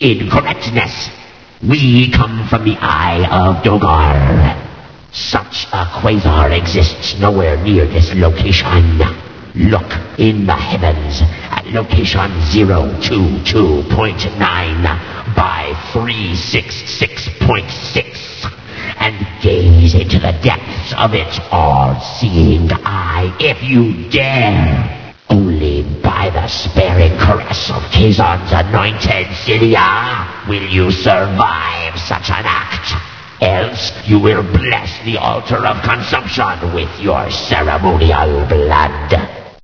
Incorrectness. We come from the Eye of Dogar. Such a quasar exists nowhere near this location. Look in the heavens at location 022.9 by 366.6 and gaze into the depths of its all-seeing eye if you dare. Only by the sparing caress of Kazan's anointed Cilia will you survive such an act. Else you will bless the altar of consumption with your ceremonial blood.